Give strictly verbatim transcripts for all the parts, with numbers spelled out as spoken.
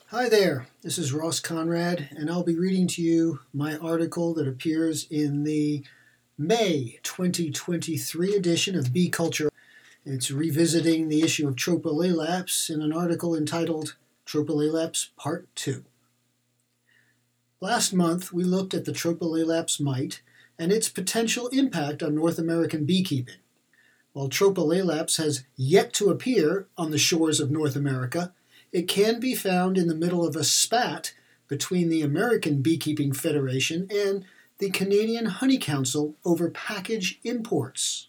Hi there, this is Ross Conrad, and I'll be reading to you my article that appears in the May twenty twenty-three edition of Bee Culture. It's revisiting the issue of Tropilelaps in an article entitled Tropilelaps Part two. Last month, we looked at the Tropilelaps mite and its potential impact on North American beekeeping. While Tropilelaps has yet to appear on the shores of North America, it can be found in the middle of a spat between the American Beekeeping Federation and the Canadian Honey Council over package imports.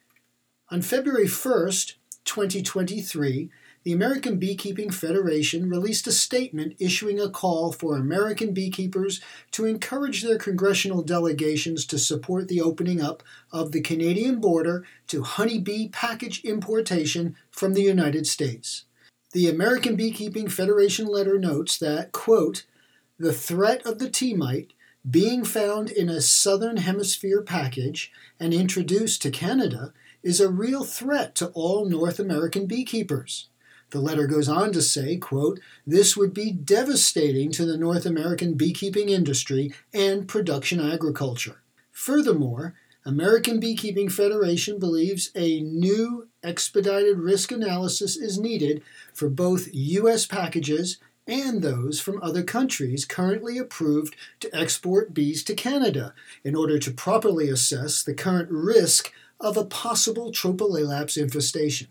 On February first, twenty twenty-three, the American Beekeeping Federation released a statement issuing a call for American beekeepers to encourage their congressional delegations to support the opening up of the Canadian border to honeybee package importation from the United States. The American Beekeeping Federation letter notes that, quote, the threat of the tea mite being found in a southern hemisphere package and introduced to Canada is a real threat to all North American beekeepers. The letter goes on to say, quote, this would be devastating to the North American beekeeping industry and production agriculture. Furthermore, American Beekeeping Federation believes a new expedited risk analysis is needed for both U S packages and those from other countries currently approved to export bees to Canada in order to properly assess the current risk of a possible Tropilelaps infestation.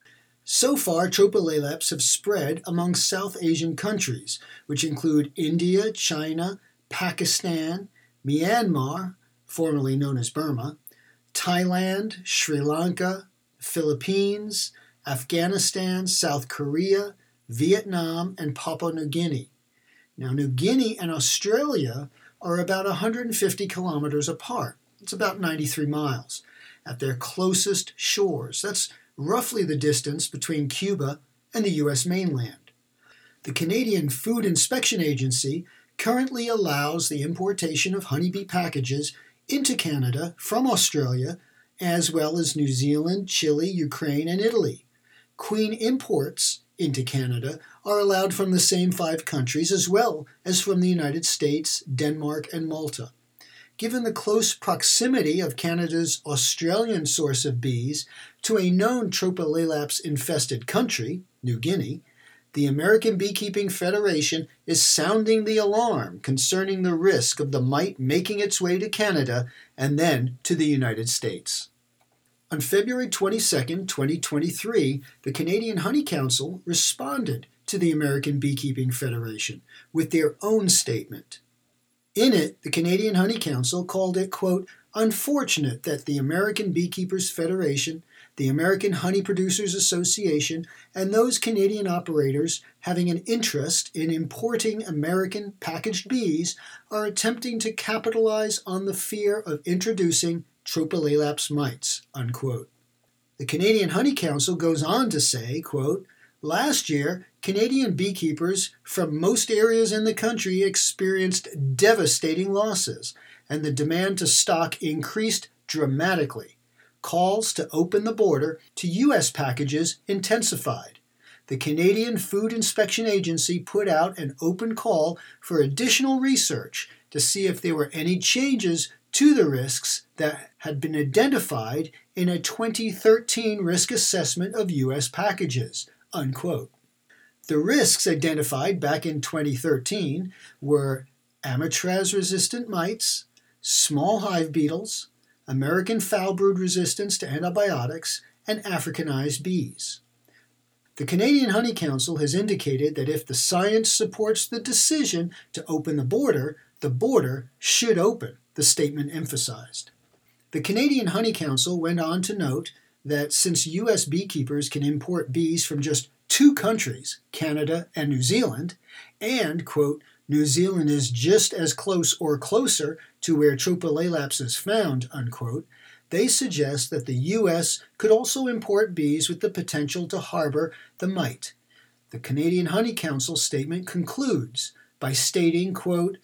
So far, Tropilelaps have spread among South Asian countries, which include India, China, Pakistan, Myanmar, formerly known as Burma, Thailand, Sri Lanka, Philippines, Afghanistan, South Korea, Vietnam, and Papua New Guinea. Now, New Guinea and Australia are about one hundred fifty kilometers apart. It's about ninety-three miles at their closest shores. That's roughly the distance between Cuba and the U S mainland. The Canadian Food Inspection Agency currently allows the importation of honeybee packages into Canada from Australia, as well as New Zealand, Chile, Ukraine, and Italy. Queen imports into Canada are allowed from the same five countries as well as from the United States, Denmark, and Malta. Given the close proximity of Canada's Australian source of bees to a known Tropilelaps-infested country, New Guinea, the American Beekeeping Federation is sounding the alarm concerning the risk of the mite making its way to Canada and then to the United States. On February twenty-second, twenty twenty-three, the Canadian Honey Council responded to the American Beekeeping Federation with their own statement. In it, the Canadian Honey Council called it, quote, unfortunate that the American Beekeepers Federation, the American Honey Producers Association, and those Canadian operators having an interest in importing American packaged bees are attempting to capitalize on the fear of introducing Tropilelaps mites, unquote. The Canadian Honey Council goes on to say, quote, last year, Canadian beekeepers from most areas in the country experienced devastating losses, and the demand to stock increased dramatically. Calls to open the border to U S packages intensified. The Canadian Food Inspection Agency put out an open call for additional research to see if there were any changes to the risks that had been identified in a twenty thirteen risk assessment of U S packages, unquote. The risks identified back in twenty thirteen were Amitraz-resistant mites, small hive beetles, American foul brood resistance to antibiotics, and Africanized bees. The Canadian Honey Council has indicated that if the science supports the decision to open the border, the border should open, the statement emphasized. The Canadian Honey Council went on to note that since U S beekeepers can import bees from just two countries, Canada and New Zealand, and, quote, New Zealand is just as close or closer to where Tropilelaps is found, unquote, they suggest that the U S could also import bees with the potential to harbor the mite. The Canadian Honey Council statement concludes by stating, quote,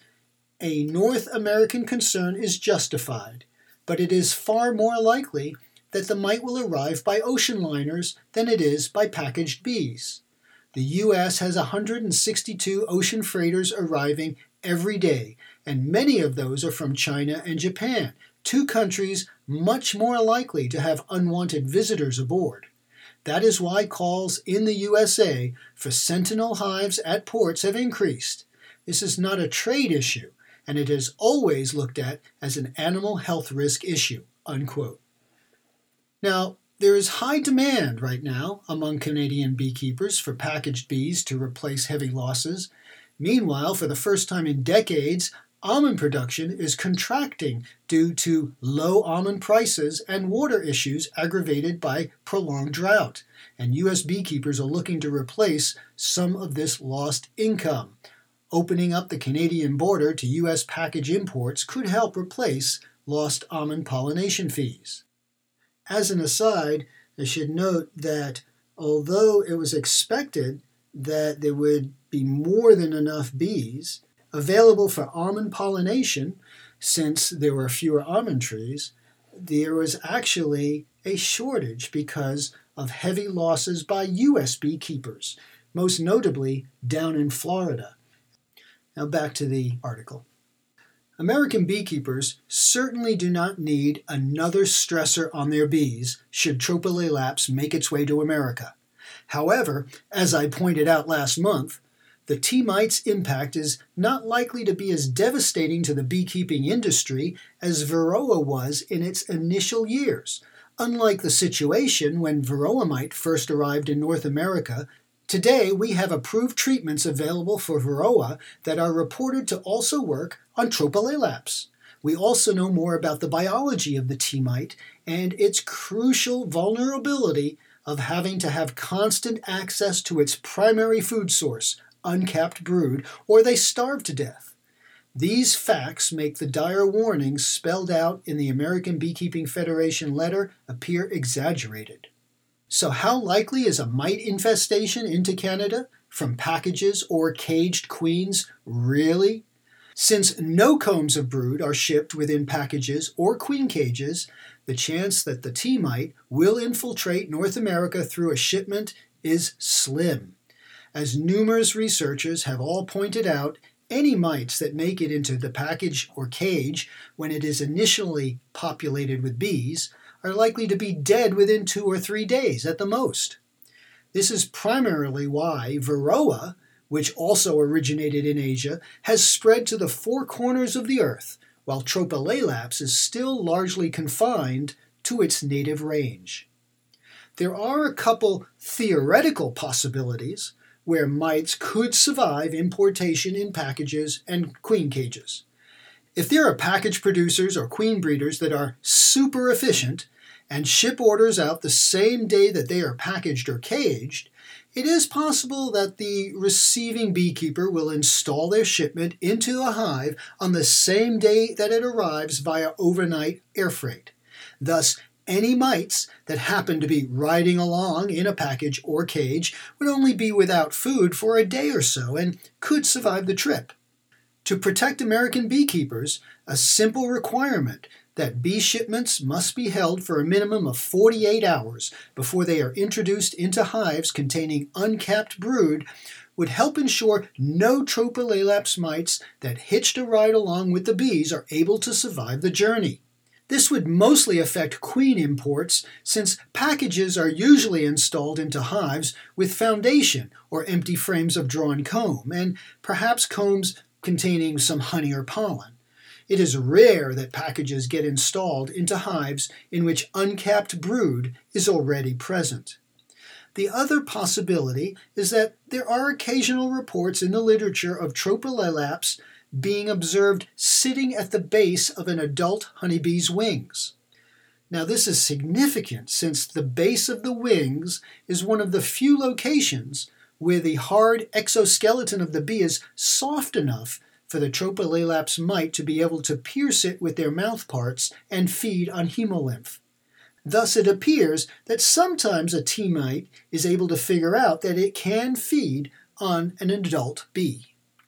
a North American concern is justified, but it is far more likely that the mite will arrive by ocean liners than it is by packaged bees. The U S has one hundred sixty-two ocean freighters arriving every day, and many of those are from China and Japan, two countries much more likely to have unwanted visitors aboard. That is why calls in the U S A for sentinel hives at ports have increased. This is not a trade issue, and it is always looked at as an animal health risk issue, unquote. Now, there is high demand right now among Canadian beekeepers for packaged bees to replace heavy losses. Meanwhile, for the first time in decades, almond production is contracting due to low almond prices and water issues aggravated by prolonged drought, and U S beekeepers are looking to replace some of this lost income. Opening up the Canadian border to U S package imports could help replace lost almond pollination fees. As an aside, I should note that although it was expected that there would be more than enough bees available for almond pollination, since there were fewer almond trees, there was actually a shortage because of heavy losses by U S beekeepers, most notably down in Florida. Now back to the article. American beekeepers certainly do not need another stressor on their bees should Tropalaelaps make its way to America. However, as I pointed out last month, the tea mite's impact is not likely to be as devastating to the beekeeping industry as Varroa was in its initial years. Unlike the situation when Varroa mite first arrived in North America, today we have approved treatments available for Varroa that are reported to also work on Tropalaelaps. We also know more about the biology of the tea mite and its crucial vulnerability of having to have constant access to its primary food source, uncapped brood, or they starve to death. These facts make the dire warnings spelled out in the American Beekeeping Federation letter appear exaggerated. So how likely is a mite infestation into Canada from packages or caged queens really? Since no combs of brood are shipped within packages or queen cages, the chance that the tea mite will infiltrate North America through a shipment is slim. As numerous researchers have all pointed out, any mites that make it into the package or cage when it is initially populated with bees are likely to be dead within two or three days at the most. This is primarily why Varroa, which also originated in Asia, has spread to the four corners of the earth, while Tropalaelaps is still largely confined to its native range. There are a couple theoretical possibilities where mites could survive importation in packages and queen cages. If there are package producers or queen breeders that are super efficient and ship orders out the same day that they are packaged or caged, it is possible that the receiving beekeeper will install their shipment into a hive on the same day that it arrives via overnight air freight. Thus, any mites that happen to be riding along in a package or cage would only be without food for a day or so and could survive the trip. To protect American beekeepers, a simple requirement that bee shipments must be held for a minimum of forty-eight hours before they are introduced into hives containing uncapped brood would help ensure no Tropalaelaps mites that hitched a ride along with the bees are able to survive the journey. This would mostly affect queen imports since packages are usually installed into hives with foundation or empty frames of drawn comb and perhaps combs containing some honey or pollen. It is rare that packages get installed into hives in which uncapped brood is already present. The other possibility is that there are occasional reports in the literature of Tropalaelaps being observed sitting at the base of an adult honeybee's wings. Now this is significant since the base of the wings is one of the few locations where the hard exoskeleton of the bee is soft enough for the Tropalaelaps mite to be able to pierce it with their mouth parts and feed on hemolymph. Thus it appears that sometimes a tea mite is able to figure out that it can feed on an adult bee.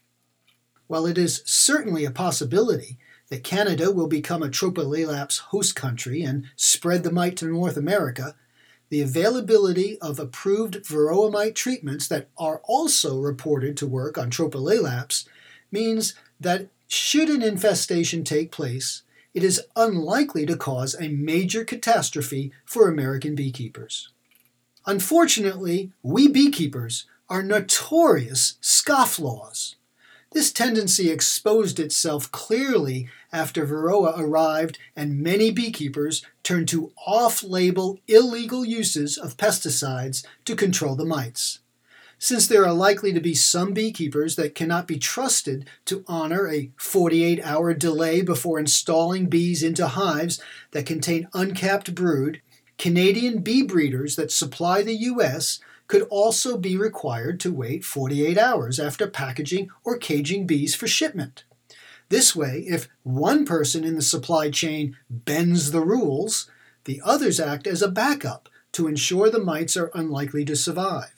While it is certainly a possibility that Canada will become a Tropalaelaps host country and spread the mite to North America, the availability of approved varroa mite treatments that are also reported to work on Tropalaelaps means that should an infestation take place, it is unlikely to cause a major catastrophe for American beekeepers. Unfortunately, we beekeepers are notorious scofflaws. This tendency exposed itself clearly after Varroa arrived and many beekeepers turned to off-label illegal uses of pesticides to control the mites. Since there are likely to be some beekeepers that cannot be trusted to honor a forty-eight hour delay before installing bees into hives that contain uncapped brood, Canadian bee breeders that supply the U S could also be required to wait forty-eight hours after packaging or caging bees for shipment. This way, if one person in the supply chain bends the rules, the others act as a backup to ensure the mites are unlikely to survive.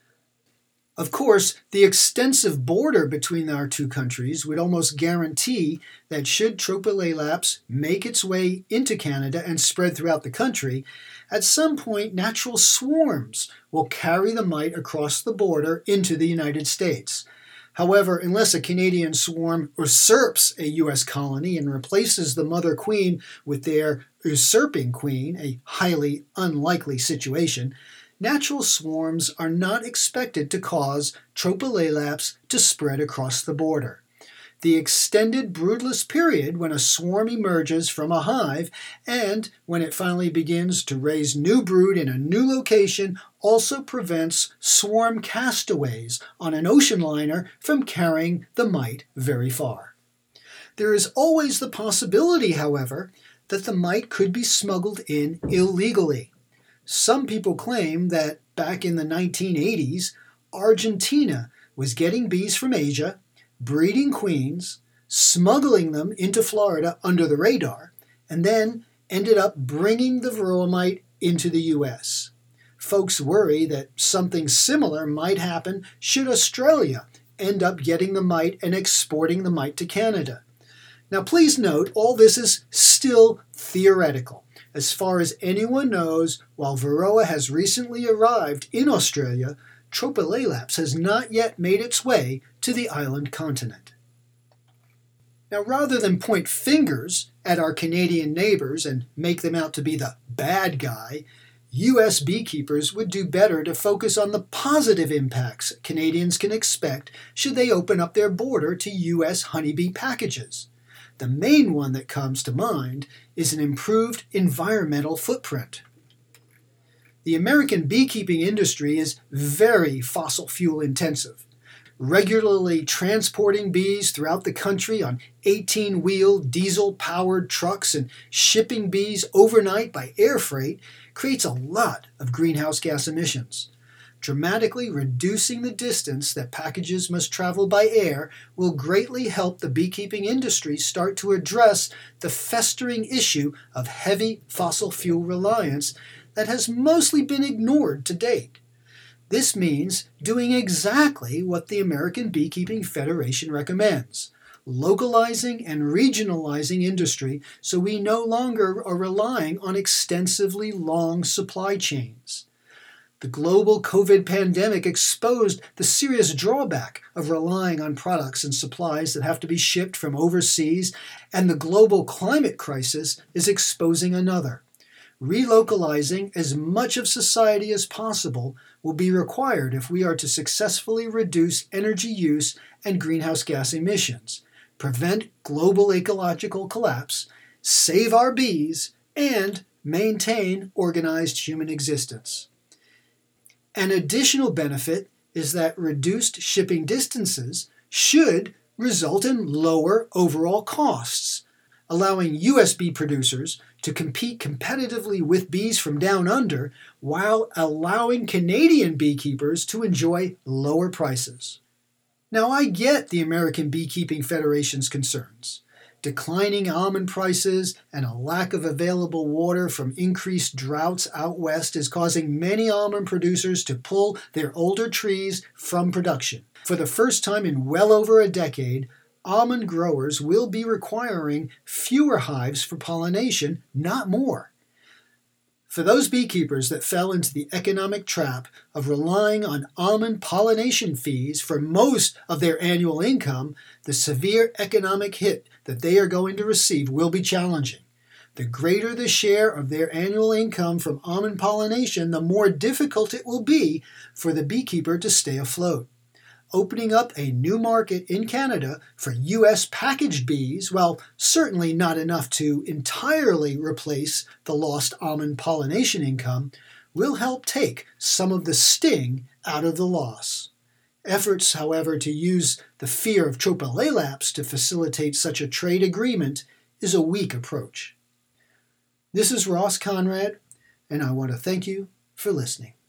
Of course, the extensive border between our two countries would almost guarantee that should Tropalaelaps make its way into Canada and spread throughout the country, at some point natural swarms will carry the mite across the border into the United States. However, unless a Canadian swarm usurps a U S colony and replaces the mother queen with their usurping queen, a highly unlikely situation, natural swarms are not expected to cause Tropalaelaps to spread across the border. The extended broodless period when a swarm emerges from a hive and when it finally begins to raise new brood in a new location also prevents swarm castaways on an ocean liner from carrying the mite very far. There is always the possibility, however, that the mite could be smuggled in illegally. Some people claim that back in the nineteen eighties, Argentina was getting bees from Asia, breeding queens, smuggling them into Florida under the radar, and then ended up bringing the varroa mite into the U S. Folks worry that something similar might happen should Australia end up getting the mite and exporting the mite to Canada. Now please note, all this is still theoretical. As far as anyone knows, while Varroa has recently arrived in Australia, Tropalaelaps has not yet made its way to the island continent. Now, rather than point fingers at our Canadian neighbors and make them out to be the bad guy, U S beekeepers would do better to focus on the positive impacts Canadians can expect should they open up their border to U S honeybee packages. The main one that comes to mind is an improved environmental footprint. The American beekeeping industry is very fossil fuel intensive. Regularly transporting bees throughout the country on eighteen-wheel diesel-powered trucks and shipping bees overnight by air freight creates a lot of greenhouse gas emissions. Dramatically reducing the distance that packages must travel by air will greatly help the beekeeping industry start to address the festering issue of heavy fossil fuel reliance that has mostly been ignored to date. This means doing exactly what the American Beekeeping Federation recommends, localizing and regionalizing industry so we no longer are relying on extensively long supply chains. The global COVID pandemic exposed the serious drawback of relying on products and supplies that have to be shipped from overseas, and the global climate crisis is exposing another. Relocalizing as much of society as possible will be required if we are to successfully reduce energy use and greenhouse gas emissions, prevent global ecological collapse, save our bees, and maintain organized human existence. An additional benefit is that reduced shipping distances should result in lower overall costs, allowing U S bee producers to compete competitively with bees from down under while allowing Canadian beekeepers to enjoy lower prices. Now, I get the American Beekeeping Federation's concerns. Declining almond prices and a lack of available water from increased droughts out west is causing many almond producers to pull their older trees from production. For the first time in well over a decade, almond growers will be requiring fewer hives for pollination, not more. For those beekeepers that fell into the economic trap of relying on almond pollination fees for most of their annual income, the severe economic hit that they are going to receive will be challenging. The greater the share of their annual income from almond pollination, the more difficult it will be for the beekeeper to stay afloat. Opening up a new market in Canada for U S packaged bees, while certainly not enough to entirely replace the lost almond pollination income, will help take some of the sting out of the loss. Efforts, however, to use the fear of tropalaelaps to facilitate such a trade agreement is a weak approach. This is Ross Conrad, and I want to thank you for listening.